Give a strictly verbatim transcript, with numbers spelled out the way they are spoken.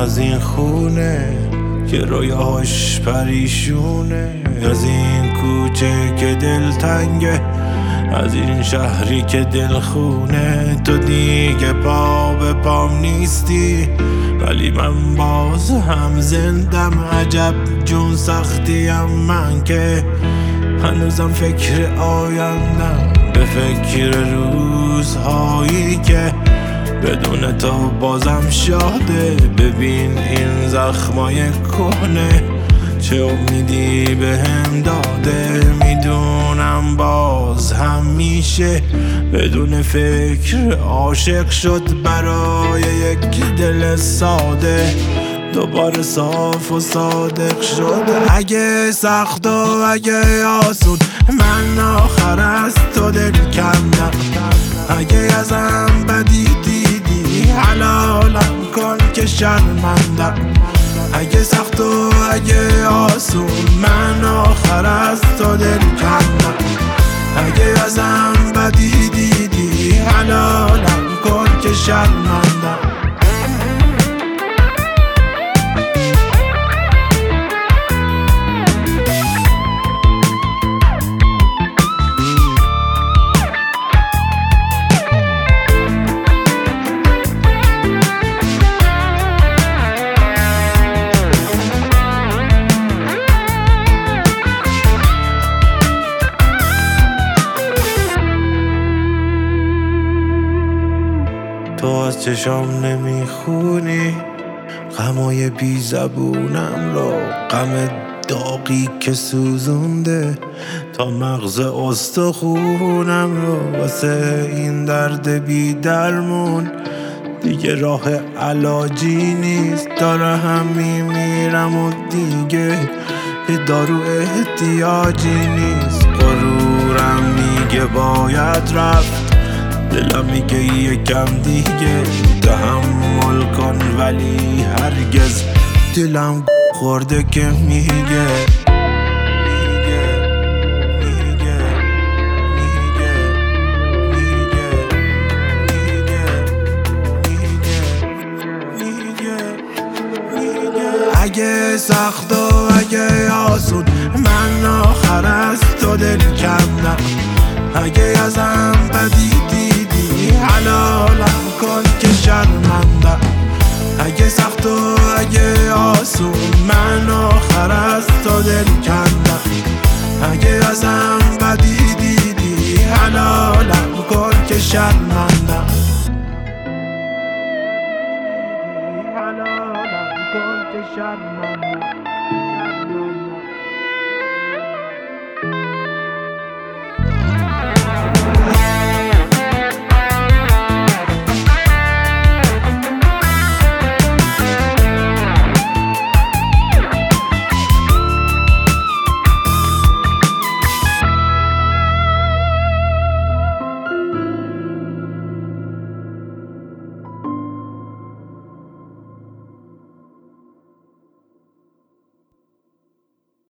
از این خونه که رویاش پریشونه، از این کوچه که دلتنگه، از این شهری که دلخونه. تو دیگه پا به پام نیستی ولی من باز هم زندم. عجب جون سختیم من که هنوزم فکر آیندم، به فکر روزهایی که بدون تو بازم شاده. ببین این زخمای کهنه چه امیدی به هم داده. میدونم باز هم میشه بدون فکر عاشق شد برای یک دل ساده، دوباره صاف و صادق شد. اگه سخت و اگه آسون من آخر از تو دل کندم، اگه ازم بدی دیدی حلالم کن که شرمندم. اگه سخت و اگه آسون من آخر از تو دل کندم، اگه ازم بدی دیدی حلالم کن که شرمندم. تو از چشام نمیخونی غمای بی زبونم رو، غم داغی که سوزونده تا مغز استخونم رو. واسه این درد بی درمون دیگه راه علاجی نیست، داره هم میمیرم و دیگه دارو احتیاجی نیست. غرورم میگه باید رفت، دلم میگه یکم دیگه تحمل کن، ولی هرگز دلم خورده که میگه اگه سخت و اگه آسون من آخر از تو دل کندم، اگه ازم بدی دیدی حلالم کن که شرمندم. اگه سخت و اگه آسون من آخر